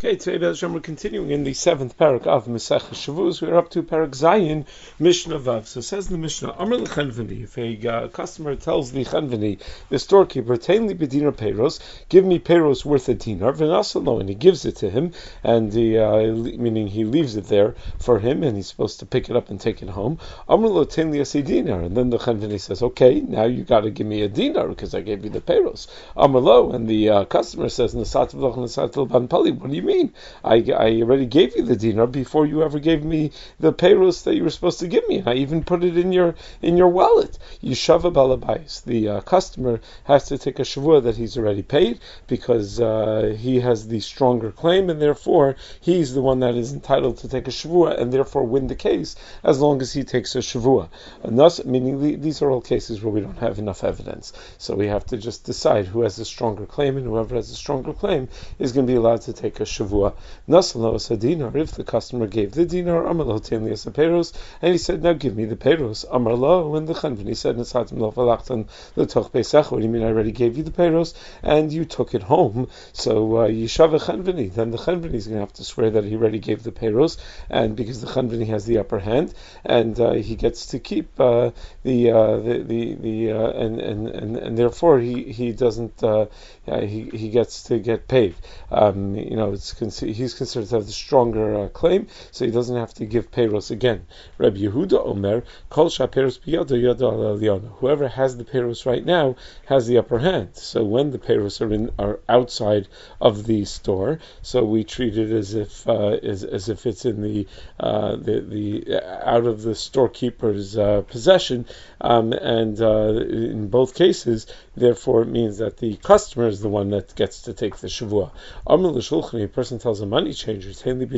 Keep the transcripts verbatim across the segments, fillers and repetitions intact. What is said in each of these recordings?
Okay, today Be'ezras we're continuing in the seventh parak of Masechah Shavuos. We're up to parak Zayin, Mishnah Vav. So it says in the Mishnah, Amar l'chanvani, if a uh, customer tells the chanvani, the storekeeper, Tain li b'dinar peiros, give me peiros worth a dinar, v'nasalo, and he gives it to him, and the, uh, meaning he leaves it there for him, and he's supposed to pick it up and take it home. Amar lo tain li asi dinar, and then the chanvani says, okay, now you got to give me a dinar because I gave you the peiros. Amar lo, and the uh, customer says, Nasat v'loch nasat l'ban pali, what do you mean? I, I already gave you the dinar before you ever gave me the peiros that you were supposed to give me, and I even put it in your in your wallet. Yishava balabais. The uh, customer has to take a shavua that he's already paid because uh, he has the stronger claim, and therefore he's the one that is entitled to take a shavua and therefore win the case as long as he takes a shavua. And thus, meaning these are all cases where we don't have enough evidence, so we have to just decide who has the stronger claim, and whoever has the stronger claim is going to be allowed to take a shavua. Nasalo as a dinar, if the customer gave the dinar, Amarlo Tainli as a peiros, and he said, now give me the peiros. Amarlo, when the chanvani said, Nasatim lo falachtan l'toch pesach, what do you mean I already gave you the peiros, and you took it home? So, uh, Yishav chanvani, then the chanvani is going to have to swear that he already gave the peiros, and because the chanvani has the upper hand, and uh, he gets to keep uh, the, uh, the, the, the, uh, and, and, and, and therefore he, he doesn't, uh, uh, he, he gets to get paid. Um, you know, it's he's considered to have the stronger uh, claim, so he doesn't have to give peiros again. Rabbi Yehuda Omer, Kol shapeiros biyado yado al elyon. Whoever has the peiros right now has the upper hand. So when the peiros are in are outside of the store, so we treat it as if uh, as, as if it's in the uh, the the uh, out of the storekeeper's uh, possession, um, and uh, in both cases, therefore, it means that the customer is the one that gets to take the shavua. Amr l'shulchan, a person tells a money changer,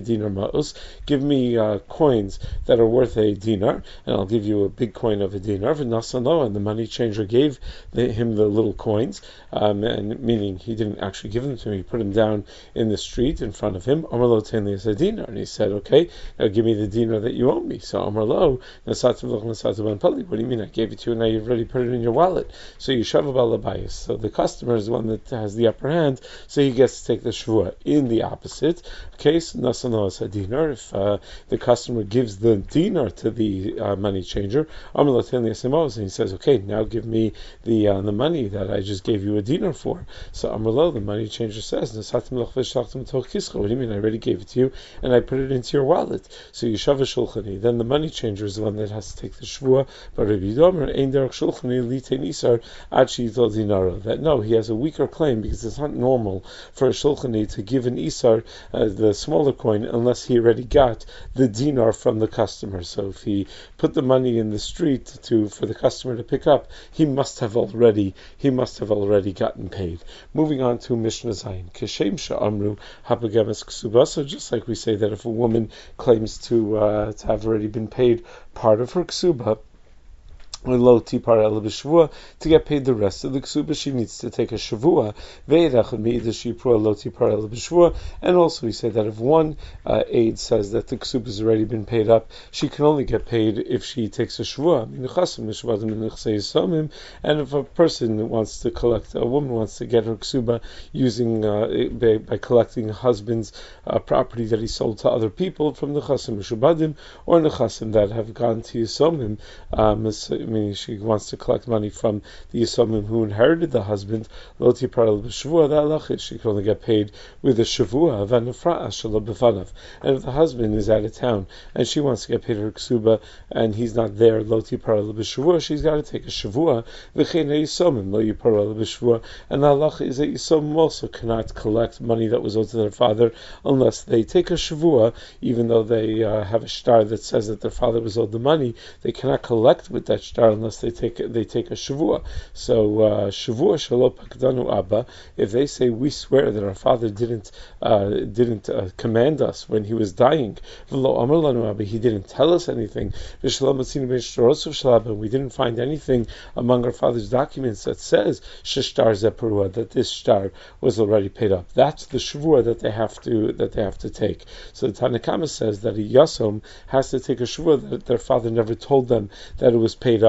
give me uh, coins that are worth a dinar, and I'll give you a big coin of a dinar. And the money changer gave the, him the little coins, um, and meaning he didn't actually give them to him, he put them down in the street in front of him. Amar lo tainli as a dinar, and he said, okay, now give me the dinar that you owe me. So Amar lo, what do you mean I gave it to you and now you've already put it in your wallet? So you shava balabayis. So the customer is the one that has the upper hand, so he gets to take the shvua. In the opposite case, nasano as a dinar, if uh, the customer gives the dinar to the uh, money changer, and he says, okay, now give me the uh, the money that I just gave you a dinar for. So Amrlo, the money changer says, what do you mean I already gave it to you and I put it into your wallet? So Yishava Shulchani, then the money changer is the one that has to take the shvua. But Rabbi Yomer, Ein Derech Shulchani Litein Isar Ad Sheyital Dinaro, that no, he has a weaker claim because it's not normal for a shulchani to give an isar, uh, the smaller coin, unless he already got the dinar from the customer. So if he put the money in the street to for the customer to pick up, he must have already he must have already gotten paid. Moving on to Mishnah Zayin, Keshem Sha'amru Hapagemes Ksuba. So just like we say that if a woman claims to uh, to have already been paid part of her ksuba, to get paid the rest of the ksuba, she needs to take a shavua. And also we say that if one uh, aide says that the ksuba has already been paid up, she can only get paid if she takes a shavua. And if a person wants to collect, a woman wants to get her ksuba using uh, by, by collecting a husband's uh, property that he sold to other people from the chasim mishubadim or nechasim that have gone to yisomim, um, meaning she wants to collect money from the Yisomim who inherited the husband, Loti Paral B'Shavua, that lachit, she can only get paid with a Shavua, Vanafra Shalom B'Fanav. And if the husband is out of town and she wants to get paid her ksuba and he's not there, Loti Paral B'Shavua, she's got to take a Shavua, V'chein Yisomim, Lo Yiparal B'Shavua, and the halacha is that Yisomim also cannot collect money that was owed to their father unless they take a Shavua, even though they uh, have a shtar that says that their father was owed the money, they cannot collect with that shtar unless they take they take a shavua. So uh, shavua shelo pakdanu abba. If they say we swear that our father didn't uh, didn't uh, command us when he was dying, v'lo amar lanu abba, he didn't tell us anything. V'shelo matzinu b'shtarosav shalabah, we didn't find anything among our father's documents that says sheshtar zeperua, that this shtar was already paid up. That's the shavua that they have to that they have to take. So the Tanakama says that a yasom has to take a shavua that their father never told them that it was paid up.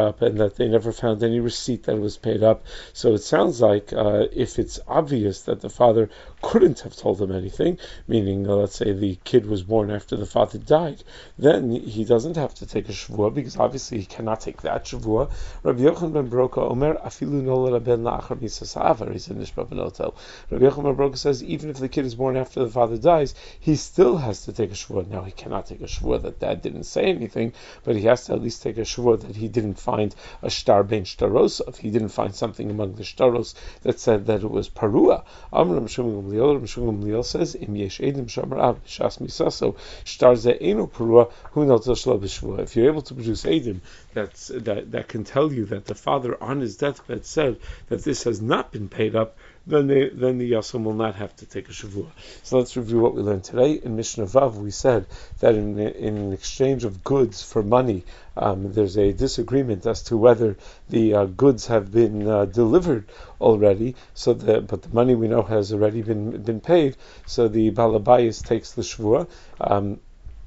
up, and that they never found any receipt that it was paid up. So it sounds like uh, if it's obvious that the father couldn't have told them anything, meaning uh, let's say the kid was born after the father died, then he doesn't have to take a shavua, because obviously he cannot take that shavua. Rabbi Yochanan ben Broka Omer afilu nolad ben la'achar misas ha'avar, he said Nishba ben Otel. Rabbi Yochanan ben Broka says even if the kid is born after the father dies, he still has to take a shavua. Now he cannot take a shavua that dad didn't say anything, but he has to at least take a shavua that he didn't find a shtar ben shtaros, if he didn't find something among the shtaros that said that it was parua. Amram Shimon Gamliel, Shimon Gamliel says, Im yesh edim shamar av shas misaso shtar ze eno parua hu notel shlo b'shvua. If you're able to produce edim that's that that can tell you that the father on his deathbed said that this has not been paid up, then the then the yasam will not have to take a shavua. So let's review what we learned today. In Mishnah Vav, we said that in in exchange of goods for money, um, there's a disagreement as to whether the uh, goods have been uh, delivered already. So the but the money we know has already been been paid. So the balabayis takes the shavua. Um,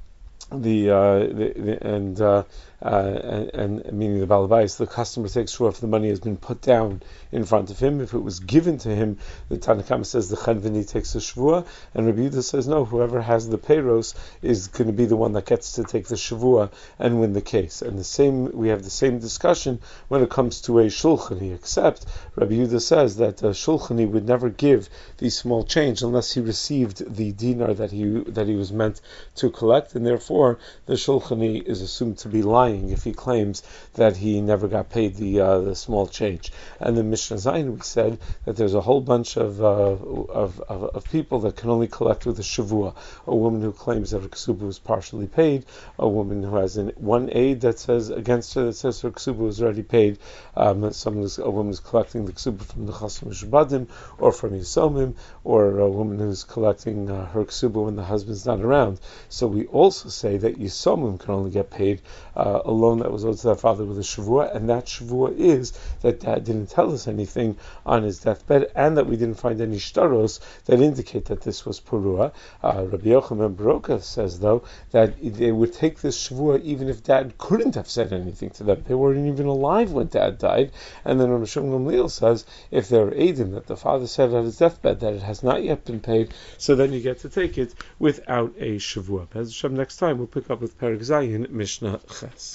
the, uh, the, the and uh, uh, and, and meaning the balabais, the customer takes sure if the money has been put down in front of him. If it was given to him, the Tanna Kama says the chenveni takes the shavua, and Rabbi Yehuda says no, whoever has the peiros is going to be the one that gets to take the shavua and win the case. And the same, we have the same discussion when it comes to a shulchani, except Rabbi Yehuda says that a shulchani would never give the small change unless he received the dinar that he that he was meant to collect, and therefore the shulchani is assumed to be lying if he claims that he never got paid the uh, the small change. And in Mishnah Zayin we said that there's a whole bunch of, uh, of, of of people that can only collect with a shavua. A woman who claims that her ksuba was partially paid, a woman who has an, one aid that says against her that says her ksuba was already paid, um, someone who's, a woman who's collecting the ksuba from the chasim shabadim or from yisomim, or a woman who's collecting uh, her ksuba when the husband's not around. So we also say that yisomim can only get paid uh, a loan that was owed to their father with a shavua, and that shavua is that dad didn't tell us anything on his deathbed, and that we didn't find any shtaros that indicate that this was purua. Uh, Rabbi Yochanan ben Broka says, though, that they would take this shavua even if dad couldn't have said anything to them. They weren't even alive when dad died. And then Rabbi Shimon Gamliel says, if there are edim that the father said on his deathbed that it has not yet been paid, so then you get to take it without a shavua. As Hashem, next time we'll pick up with Perek Zayin, Mishnah Ches.